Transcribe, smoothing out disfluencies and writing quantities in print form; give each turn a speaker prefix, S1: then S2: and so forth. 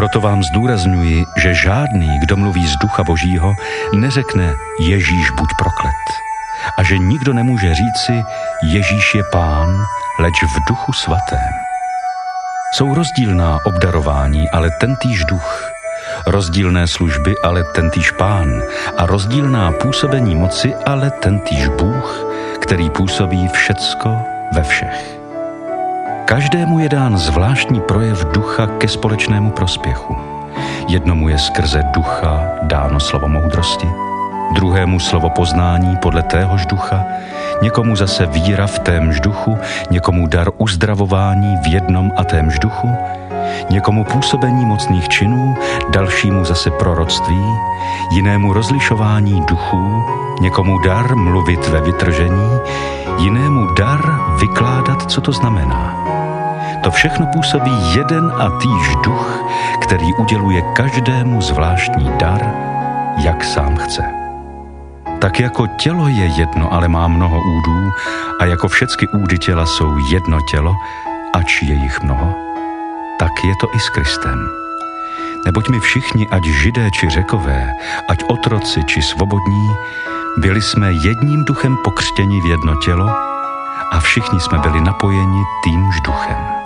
S1: Proto vám zdůrazňuji, že žádný, kdo mluví z Ducha Božího, neřekne Ježíš buď proklet. A že nikdo nemůže říci Ježíš je Pán, leč v Duchu Svatém. Jsou rozdílná obdarování, ale tentýž Duch. Rozdílné služby, ale tentýž Pán. A rozdílná působení moci, ale tentýž Bůh, který působí všecko ve všech. Každému je dán zvláštní projev ducha ke společnému prospěchu. Jednomu je skrze ducha dáno slovo moudrosti, druhému slovo poznání podle téhož ducha, někomu zase víra v témž duchu, někomu dar uzdravování v jednom a témž duchu, někomu působení mocných činů, dalšímu zase proroctví, jinému rozlišování duchů, někomu dar mluvit ve vytržení, jinému dar vykládat, co to znamená. To všechno působí jeden a týž duch, který uděluje každému zvláštní dar, jak sám chce. Tak jako tělo je jedno, ale má mnoho údů, a jako všechny údy těla jsou jedno tělo, ač je jich mnoho, tak je to i s Kristem. Neboť my všichni, ať Židé či Řekové, ať otroci či svobodní, byli jsme jedním duchem pokřtěni v jedno tělo a všichni jsme byli napojeni týmž duchem.